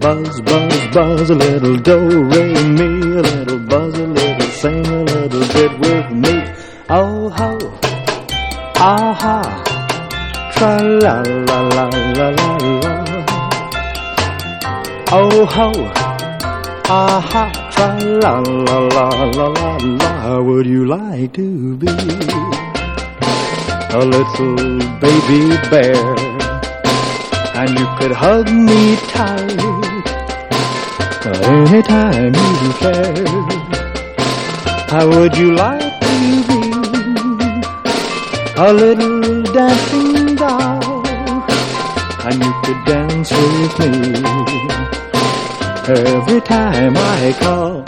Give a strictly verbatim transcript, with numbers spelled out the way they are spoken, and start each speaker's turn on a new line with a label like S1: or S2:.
S1: Buzz, buzz, buzz, a little do-re-mi, a little buzz, a little sing a little bit with me. Oh ho, aha, tra-la-la-la-la-la-la. Oh ho, aha, tra-la-la-la-la-la-la. Would you like to be a little baby bear? And you could hug me tight anytime you care. How would you like to be a little dancing doll? And you could dance with me every time I call.